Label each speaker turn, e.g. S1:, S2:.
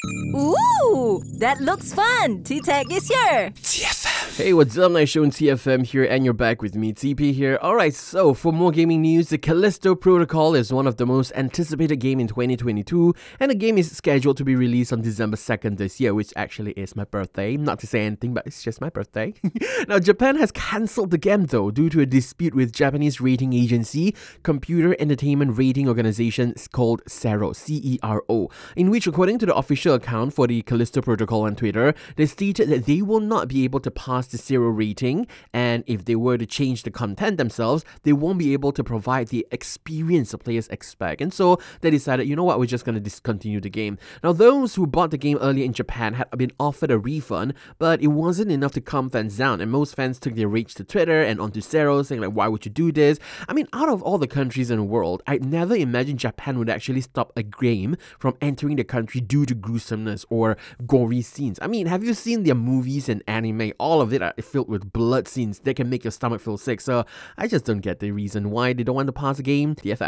S1: Ooh, that looks fun. T-Tech is here.
S2: Hey, what's up? Nice show on TFM here, and you're back with me, TP here. Alright, so for more gaming news, the Callisto Protocol is one of the most anticipated games in 2022, and the game is scheduled to be released on December 2nd this year, which actually is my birthday. Not to say anything, but it's just my birthday. Now, Japan has cancelled the game though, due to a dispute with Japanese rating agency, Computer Entertainment Rating Organization called CERO, C-E-R-O, in which, according to the official account for the Callisto Protocol on Twitter, they stated that they will not be able to pass the 0 rating, and if they were to change the content themselves, they won't be able to provide the experience the players expect. And so they decided, you know what, we're just going to discontinue the game. Now, those who bought the game earlier in Japan had been offered a refund, but it wasn't enough to calm fans down, and most fans took their rage to Twitter and onto CERO saying like, why would you do this? I mean, out of all the countries in the world, I'd never imagined Japan would actually stop a game from entering the country due to gruesomeness or gory scenes. I mean, have you seen their movies and anime? All of it are filled with blood scenes that can make your stomach feel sick, so I just don't get the reason why they don't want to pass the game. TFM.